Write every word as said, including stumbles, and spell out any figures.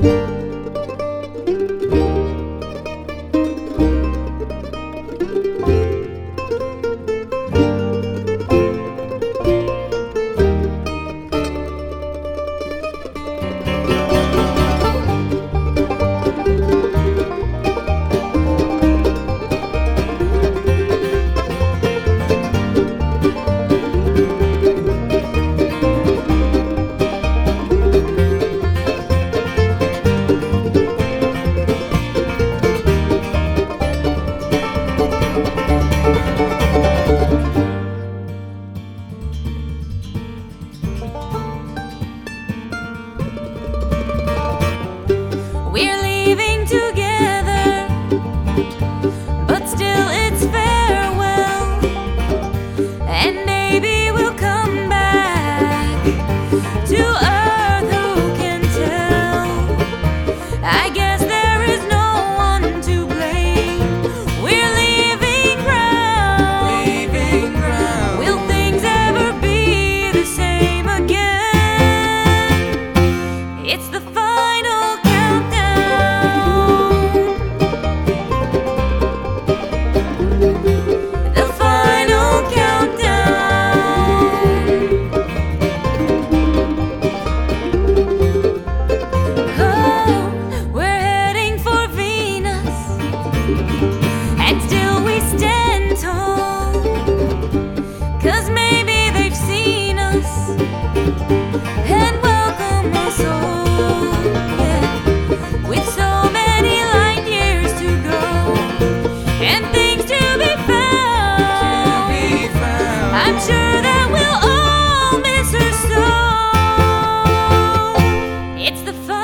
We're leaving together, but still it's farewell. And maybe we'll come back to earth, who can tell? I guess there is no one to blame. We're leaving ground. Leaving ground. Will things ever be the same again? It's the final countdown. The final countdown. Oh, we're heading for Venus, and still we stand tall, 'cause maybe they've seen us and welcome us all. Yeah. With so many light years to go and things to be found, Be found. I'm sure that we'll all miss her so. It's the